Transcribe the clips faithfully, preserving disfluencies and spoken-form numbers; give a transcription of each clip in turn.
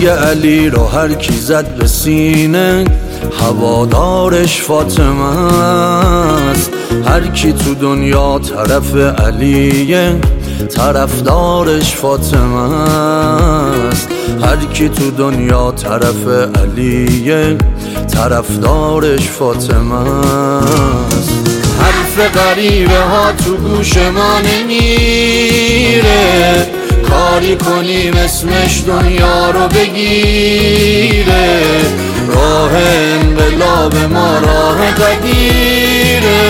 پای علی رو هر کی زد به سینه هوادارش فاطمه است. هر کی تو دنیا طرف علیه طرفدارش فاطمه است. هر کی تو دنیا طرف علیه طرفدارش فاطمه است. حرف غریبه ها تو گوش ما نمیره، کاری کنیم اسمش دنیا رو بگیره. راه انقلاب ما راه قدیره.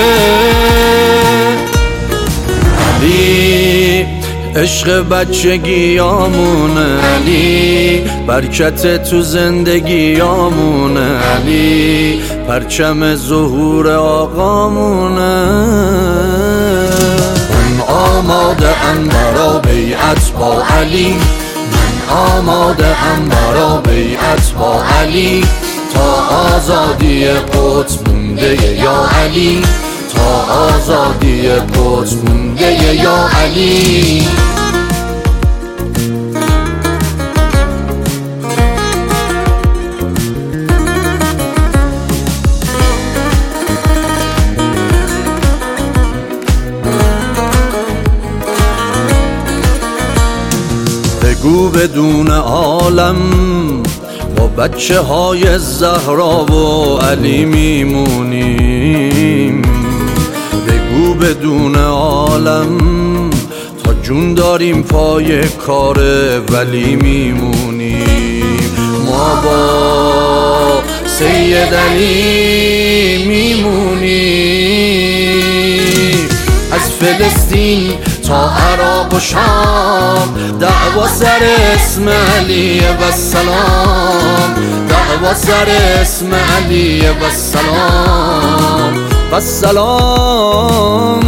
علی عشق بچگیامونه، علی برکت تو زندگیامونه، علی پرچم ظهور آقامونه. من آماده ام برا بیعت با علی، من آماده ام برا بیعت با علی. تا آزادی قدس مونده یا علی، تا آزادی قدس مونده یا علی. بگو بدون عالم با بچه های زهرا و علی میمونیم. بگو بدون عالم تا جون داریم پای کار ولی میمونیم. ما با سید علی میمونیم. از فلسطین تا عراق و شام دعوا سر اسم علی و سلام، دعوا سر اسم علی و سلام و سلام.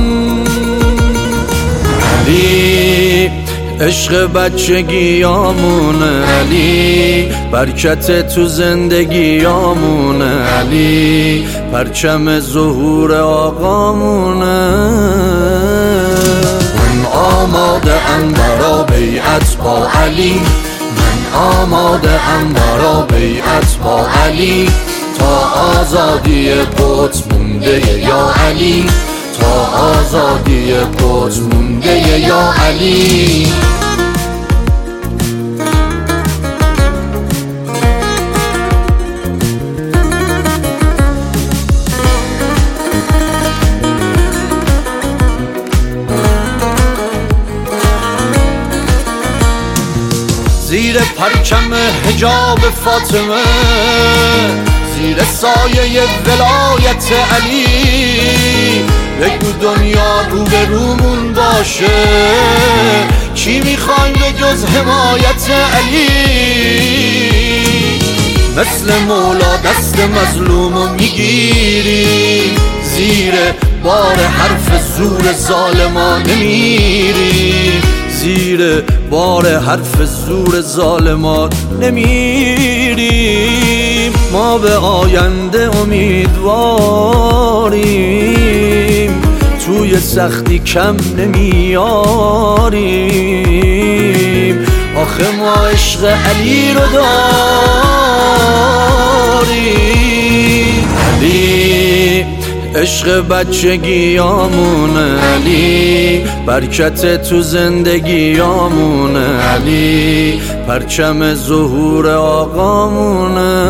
علی عشق بچگیامونه، علی برکت تو زندگیامونه، علی پرچم ظهور آقامونه. من آماده ام برا بیعت با علی، من آماده ام برا بیعت با علی. تا آزادی قدس مونده یا علی، تا آزادی قدس مونده یا علی. زیر پرچم حجاب فاطمه، زیر سایه ولایت علی، بگو دنیا رو به رومون باشه، چی میخوایم به جز حمایت علی؟ مثل مولا دست مظلومو میگیری، زیر بار حرف زور ظالما نمیری، زیر بار حرف زور ظالما نمیریم. ما به آینده امیدواریم، توی سختی کم نمیاریم. آخه ما عشق علی رو داریم. علی عشق بچگیامونه، علی برکت تو زندگیامونه، علی پرچم ظهور آقامونه.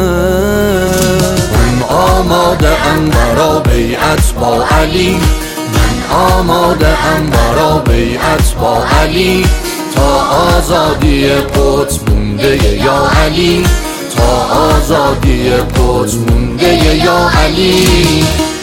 من آماده ام برا بیعت با علی، من آماده ام برا بیعت با علی. تا آزادی قدس مونده یا علی، تا آزادی قدس مونده یا علی.